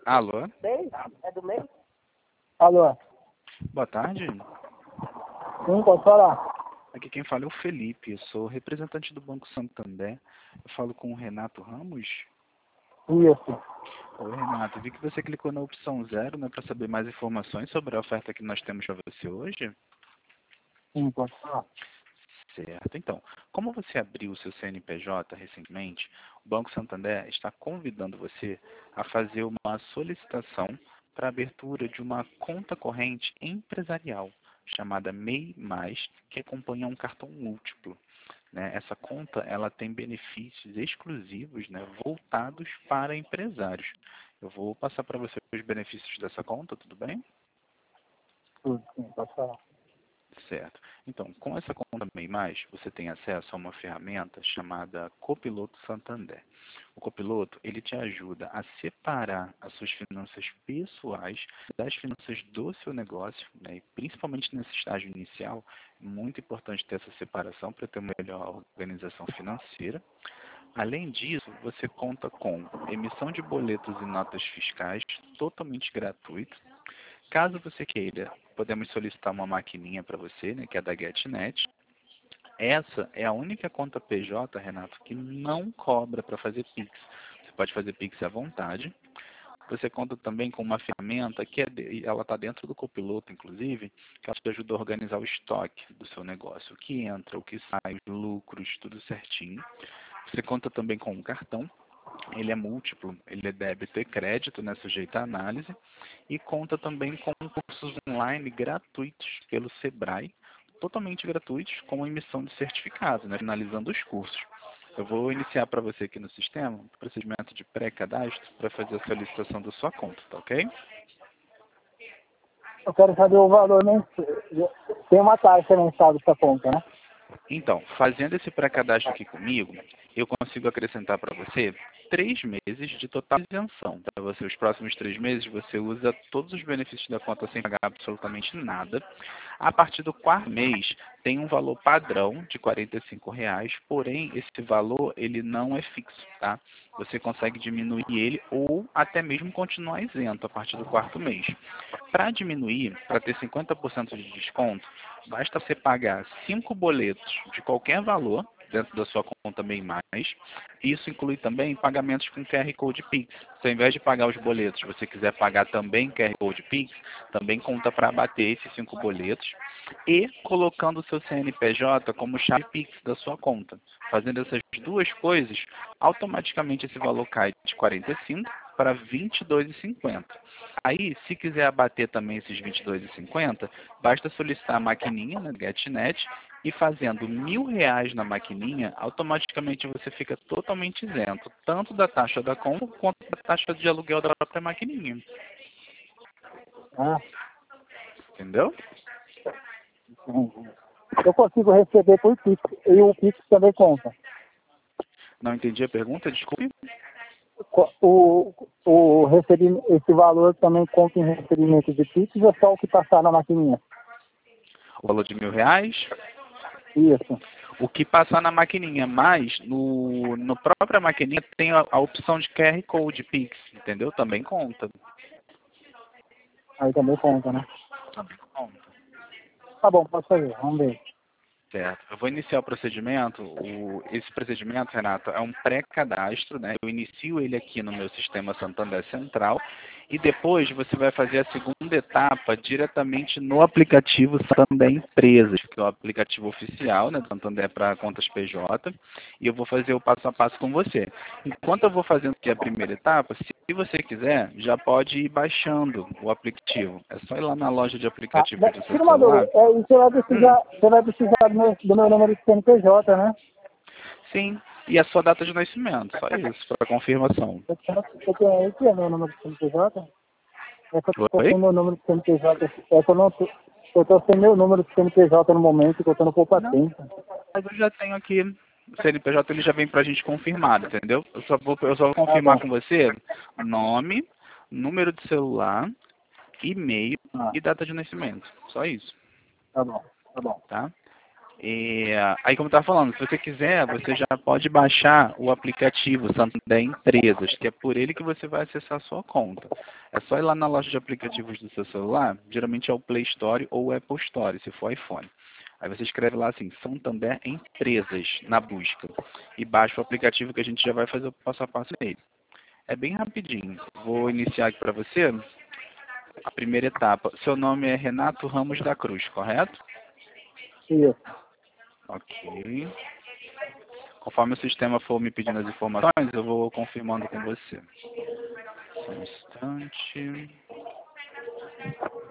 Alô? Mês? É do mês? Alô? Boa tarde. Sim, pode falar. Aqui quem fala é o Felipe, eu sou representante do Banco Santander. Eu falo com o Renato Ramos. Isso. Oi, Renato. Vi que você clicou na opção 0, né, para saber mais informações sobre a oferta que nós temos para você hoje. Sim, pode falar. Certo. Então, como você abriu o seu CNPJ recentemente, o Banco Santander está convidando você a fazer uma solicitação para a abertura de uma conta corrente empresarial, chamada MEI+, que acompanha um cartão múltiplo. Né? Essa conta ela tem benefícios exclusivos, né, voltados para empresários. Eu vou passar para você os benefícios dessa conta, tudo bem? Tudo, sim, pode falar. Certo. Então, com essa conta MEI+, você tem acesso a uma ferramenta chamada Copiloto Santander. O Copiloto, ele te ajuda a separar as suas finanças pessoais das finanças do seu negócio, né? E principalmente nesse estágio inicial, é muito importante ter essa separação para ter uma melhor organização financeira. Além disso, você conta com emissão de boletos e notas fiscais totalmente gratuito. Caso você queira, podemos solicitar uma maquininha para você, né, que é da GetNet. Essa é a única conta PJ, Renato, que não cobra para fazer Pix. Você pode fazer Pix à vontade. Você conta também com uma ferramenta que ela está dentro do copiloto, inclusive, que ela te ajuda a organizar o estoque do seu negócio, o que entra, o que sai, os lucros, tudo certinho. Você conta também com um cartão. Ele é múltiplo, ele é débito e crédito, né, sujeito à análise, e conta também com cursos online gratuitos pelo Sebrae, totalmente gratuitos, com emissão de certificados, né, finalizando os cursos. Eu vou iniciar para você aqui no sistema um procedimento de pré-cadastro para fazer a solicitação da sua conta, tá ok? Eu quero saber o valor mensal. Tem uma taxa mensal dessa conta, né? Então, fazendo esse pré-cadastro aqui comigo, eu consigo acrescentar para você 3 meses de total isenção. Para você, os próximos 3 meses, você usa todos os benefícios da conta sem pagar absolutamente nada. A partir do quarto mês, tem um valor padrão de R$ 45, porém, esse valor ele não é fixo, tá? Você consegue diminuir ele ou até mesmo continuar isento a partir do quarto mês. Para diminuir, para ter 50% de desconto, basta você pagar 5 boletos de qualquer valor dentro da sua conta MEI+. Isso inclui também pagamentos com QR Code Pix. Se ao invés de pagar os boletos, você quiser pagar também QR Code Pix, também conta para abater esses 5 boletos. E colocando o seu CNPJ como chave Pix da sua conta. Fazendo essas duas coisas, automaticamente esse valor cai de 45 para R$ 22,50. Aí, se quiser abater também esses R$ 22,50, basta solicitar a maquininha na GetNet e fazendo R$ 1.000 na maquininha, automaticamente você fica totalmente isento, tanto da taxa da conta quanto da taxa de aluguel da própria maquininha. Ah, Entendeu? sim. Eu consigo receber por Pix. E o Pix também conta. Não entendi a pergunta, desculpe. Esse valor também conta em recebimento de Pix ou só o que passar na maquininha? O valor de R$ 1.000, Isso. o que passar na maquininha, mas no própria maquininha tem a opção de QR Code Pix, entendeu? Também conta. Aí também conta, né? Também conta. Tá bom, pode fazer. Vamos ver. Certo. Eu vou iniciar o procedimento. Esse procedimento, Renato, é um pré-cadastro, né? Eu inicio ele aqui no meu sistema Santander Central e depois você vai fazer a segunda etapa diretamente no aplicativo Santander Empresas, que é o aplicativo oficial, né, do Santander para contas PJ, e eu vou fazer o passo a passo com você. Enquanto eu vou fazendo aqui a primeira etapa, se você quiser, já pode ir baixando o aplicativo. É só ir lá na loja de Ah, aplicativos do seu tira uma celular. dúvida. E você vai precisar do meu número de CNPJ, né? Sim, e a sua data de nascimento, só isso, para confirmação. Esse é meu número de CNPJ? É que eu tô Oi? sem meu número de CNPJ. É que eu tô sem meu número de CNPJ no momento, que eu tô no Poupa Não, Tempo. mas eu já tenho aqui, o CNPJ ele já vem para a gente confirmado, entendeu? Eu só vou Tá confirmar bom. com você nome, número de celular, e-mail Ah, e data de nascimento, só isso, tá bom. Tá bom. tá? E aí, como eu estava falando, se você quiser, você já pode baixar o aplicativo Santander Empresas, que é por ele que você vai acessar a sua conta. É só ir lá na loja de aplicativos do seu celular, geralmente é o Play Store ou o Apple Store, se for iPhone. Aí você escreve lá assim, Santander Empresas, na busca. E baixa o aplicativo que a gente já vai fazer o passo a passo nele. É bem rapidinho. Vou iniciar aqui para você a primeira etapa. Seu nome é Renato Ramos da Cruz, correto? Isso. Ok. Conforme o sistema for me pedindo as informações, eu vou confirmando com você. Só um instante.